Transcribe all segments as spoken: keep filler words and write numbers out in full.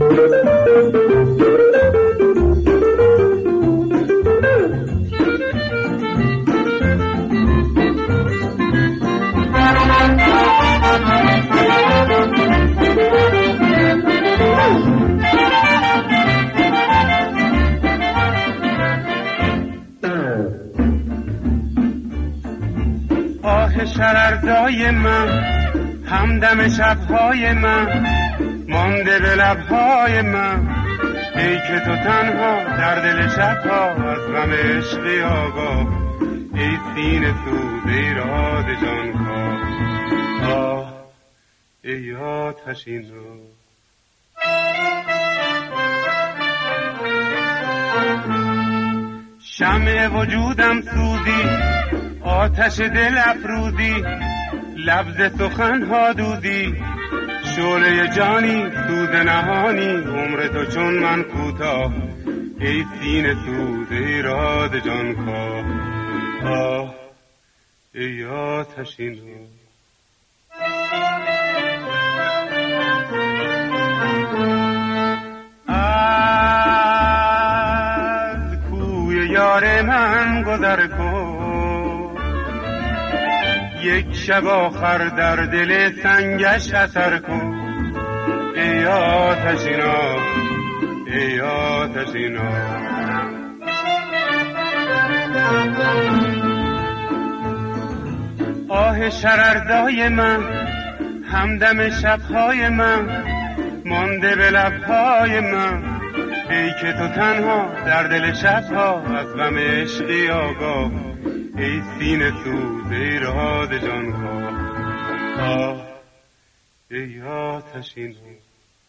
شرردای من، همدم شبهای من، مانده به لبهای من. ای که تو تنها در دل شبها از غم عشقی آگاه، ای سینه سوز ای راد جانکاه. آه ای آتشین رو شمع وجودم سوزی، آتش دل افروزی، لبز سخنها دوزی، شعله جانی سوز نهانی، عمر تو چون من کوتاه، ای سینه سوز ای راد جانکاه. آه ای آتشین رو از کوی یار من گذر کن، یک شب آخر در دل سنگش اثر کن. ای آتشینا ای آتشینا آه شرردای من، همدم شبهای من، مانده به لبهای من. ای که تو تنها در دل شبها از غم عشقی آگاه، ای سینه سوز ای راد جانکاه. آه ای آتشین رو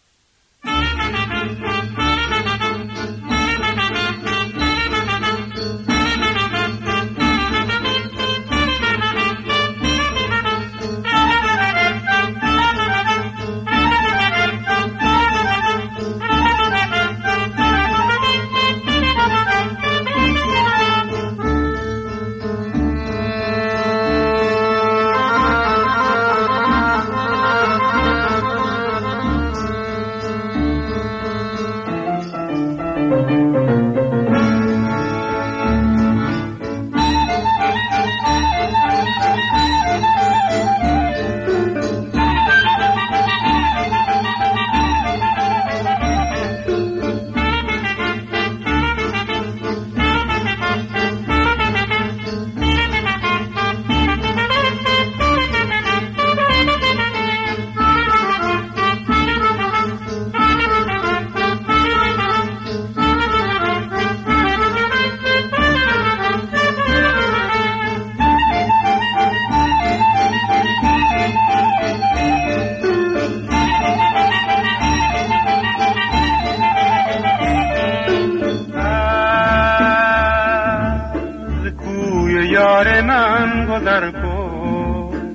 یار من گذر کن،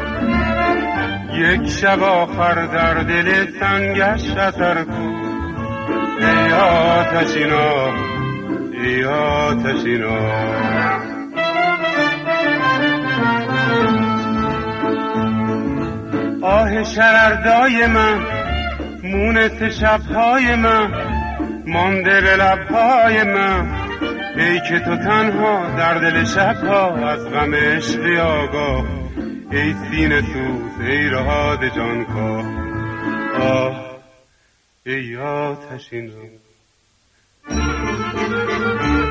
یک شب آخر در دل سنگش اثر کن. ای آتشینا ای آتشینا آه شرردای من، مونس شبهای من، مانده به لبهای من. ای که تو تنها در دل شبها از غم عشقی آگاه، ای سینه سوز ای راد جانکاه. آه ای آتشین رو